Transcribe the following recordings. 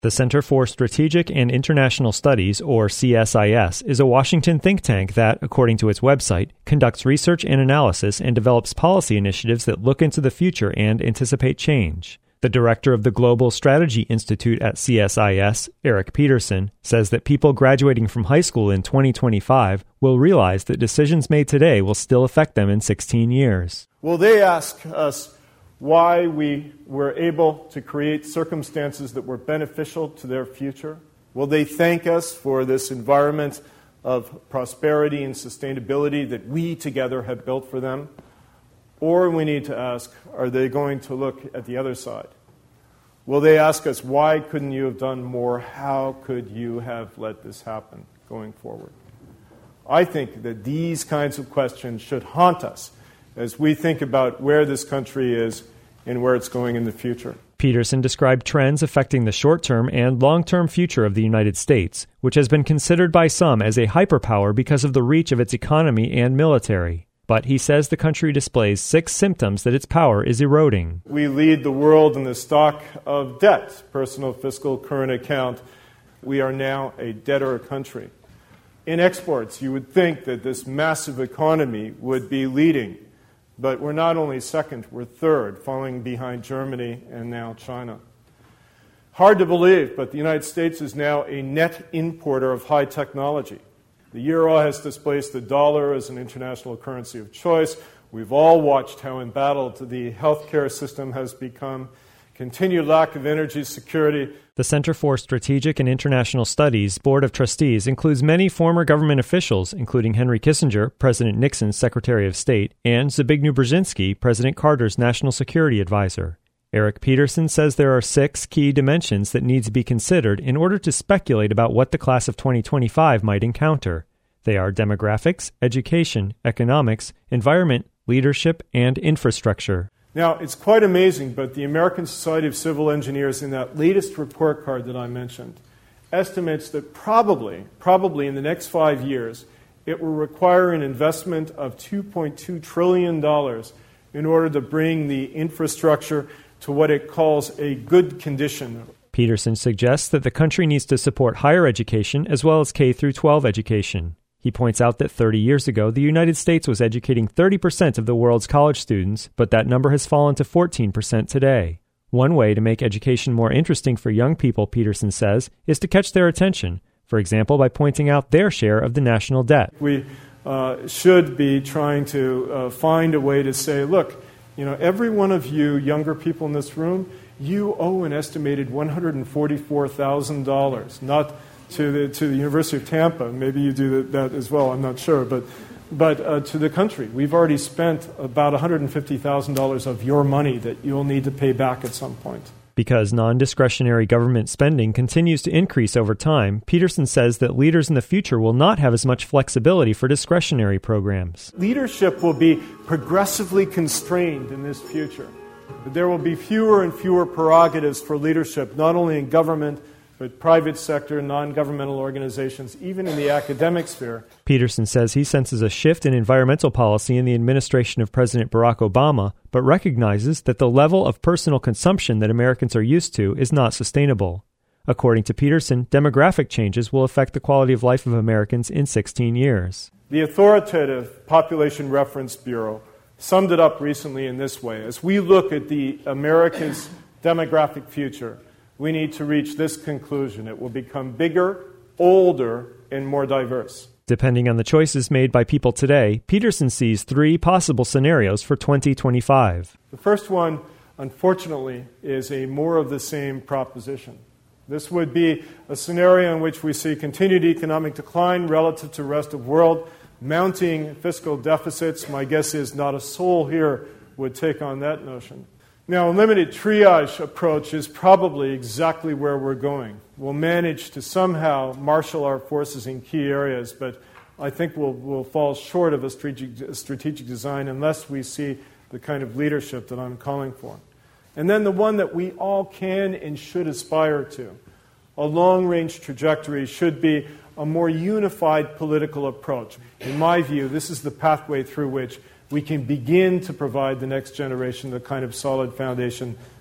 The Center for Strategic and International Studies, or CSIS, is a Washington think tank that, according to its website, conducts research and analysis and develops policy initiatives that look into the future and anticipate change. The director of the Global Strategy Institute at CSIS, Eric Peterson, says that people graduating from high school in 2025 will realize that decisions made today will still affect them in 16 years. Will they ask us why we were able to create circumstances that were beneficial to their future? Will they thank us for this environment of prosperity and sustainability that we together have built for them? Or we need to ask, are they going to look at the other side? Will they ask us, why couldn't you have done more? How could you have let this happen going forward? I think that these kinds of questions should haunt us as we think about where this country is and where it's going in the future. Peterson described trends affecting the short-term and long-term future of the United States, which has been considered by some as a hyperpower because of the reach of its economy and military. But he says the country displays 6 symptoms that its power is eroding. We lead the world in the stock of debt, personal fiscal current account. We are now a debtor country. In exports, you would think that this massive economy would be leading. But we're not only second, we're third, falling behind Germany and now China. Hard to believe, but the United States is now a net importer of high technology. The euro has displaced the dollar as an international currency of choice. We've all watched how embattled the healthcare system has become. Continued lack of energy security. The Center for Strategic and International Studies Board of Trustees includes many former government officials, including Henry Kissinger, President Nixon's Secretary of State, and Zbigniew Brzezinski, President Carter's National Security Advisor. Eric Peterson says there are 6 key dimensions that need to be considered in order to speculate about what the class of 2025 might encounter. They are demographics, education, economics, environment, leadership, and infrastructure. Now, it's quite amazing, but the American Society of Civil Engineers, in that latest report card that I mentioned, estimates that probably in the next 5 years, it will require an investment of $2.2 trillion in order to bring the infrastructure to what it calls a good condition. Peterson suggests that the country needs to support higher education as well as K-12 education. He points out that 30 years ago, the United States was educating 30% of the world's college students, but that number has fallen to 14% today. One way to make education more interesting for young people, Peterson says, is to catch their attention, for example, by pointing out their share of the national debt. We should be trying to find a way to say, look, every one of you younger people in this room, you owe an estimated $144,000, not to the University of Tampa. Maybe you do that as well, I'm not sure, but to the country. We've already spent about $150,000 of your money that you'll need to pay back at some point. Because non-discretionary government spending continues to increase over time, Peterson says that leaders in the future will not have as much flexibility for discretionary programs. Leadership will be progressively constrained in this future. There will be fewer and fewer prerogatives for leadership, not only in government, but private sector, non-governmental organizations, even in the academic sphere. Peterson says he senses a shift in environmental policy in the administration of President Barack Obama, but recognizes that the level of personal consumption that Americans are used to is not sustainable. According to Peterson, demographic changes will affect the quality of life of Americans in 16 years. The authoritative Population Reference Bureau summed it up recently in this way. As we look at the America's demographic future, we need to reach this conclusion. It will become bigger, older, and more diverse. Depending on the choices made by people today, Peterson sees 3 possible scenarios for 2025. The first one, unfortunately, is a more of the same proposition. This would be a scenario in which we see continued economic decline relative to the rest of the world, mounting fiscal deficits. My guess is not a soul here would take on that notion. Now, a limited triage approach is probably exactly where we're going. We'll manage to somehow marshal our forces in key areas, but I think we'll fall short of a strategic design unless we see the kind of leadership that I'm calling for. And then the one that we all can and should aspire to, a long-range trajectory, should be a more unified political approach. In my view, this is the pathway through which we can begin to provide the next generation the kind of solid foundation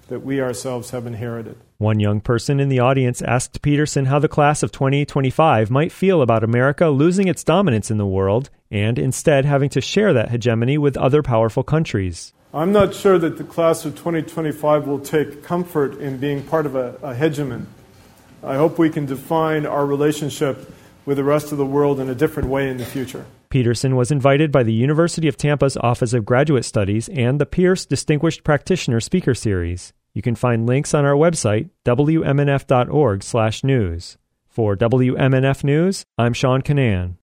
that we ourselves have inherited. One young person in the audience asked Peterson how the class of 2025 might feel about America losing its dominance in the world and instead having to share that hegemony with other powerful countries. I'm not sure that the class of 2025 will take comfort in being part of a hegemon. I hope we can define our relationship with the rest of the world in a different way in the future. Peterson was invited by the University of Tampa's Office of Graduate Studies and the Pierce Distinguished Practitioner Speaker Series. You can find links on our website, wmnf.org/news. For WMNF News, I'm Sean Canan.